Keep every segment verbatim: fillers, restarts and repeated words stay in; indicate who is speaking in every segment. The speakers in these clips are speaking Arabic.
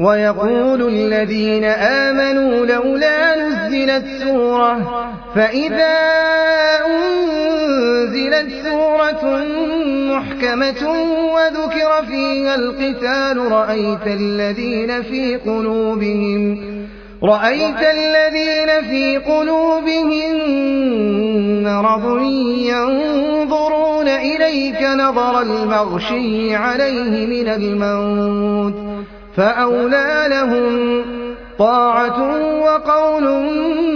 Speaker 1: ويقول الذين آمنوا لولا نزلت سورة فإذا أنزلت سورة محكمة وذكر فيها القتال رأيت الذين في قلوبهم رأيت الذين في قلوبهم مرض ينظرون إليك نظر المغشي عليه من الموت فأولى لهم طاعة وقول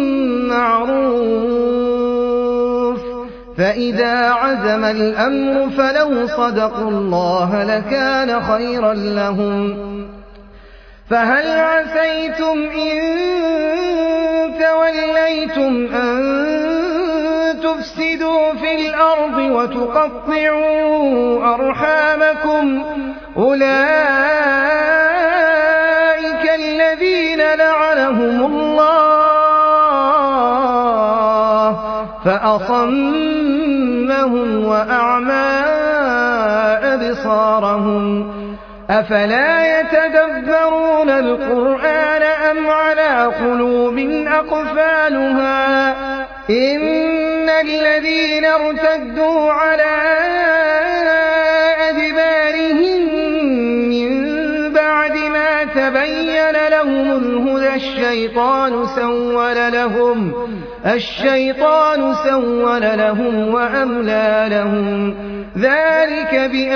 Speaker 1: معروف فإذا عزم الأمر فلو صدقوا الله لكان خيرا لهم فهل عسيتم إن توليتم أن تفسدوا في الأرض وتقطعوا أرحامكم أولئك الذين لعنهم الله فأصمهم وأعمى أبصارهم أفلا يتدبرون القرآن أم على قلوب أقفالها إن الذين ارتدوا على أدبارهم من بعد ما تبين لهم الهدى الشيطان سول لهم الشيطان سول لهم وأملى لهم ذلك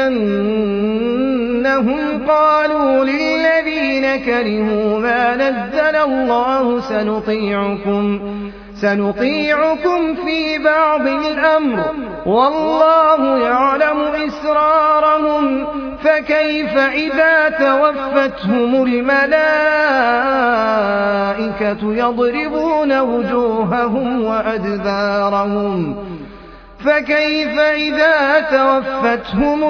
Speaker 1: بأنهم قالوا للذين كرهوا ما نزل الله سنطيعكم سنطيعكم في بعض الأمر والله يعلم إسرارهم فكيف إذا توفتهم الملائكة يضربون وجوههم وأدبارهم فكيف إذا توفتهم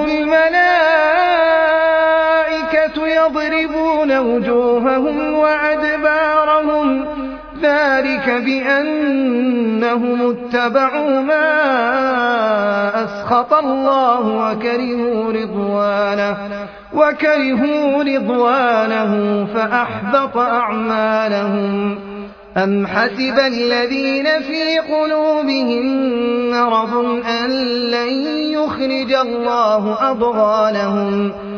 Speaker 1: الملائكة يضربون وجوههم وأدبارهم ذلك بأنهم اتبعوا ما أسخط الله وكرهوا رضوانه وكرهوا رضوانه فأحبط أعمالهم أم حسب الذين في قلوبهم مرض أن لن يخرج الله أضغانهم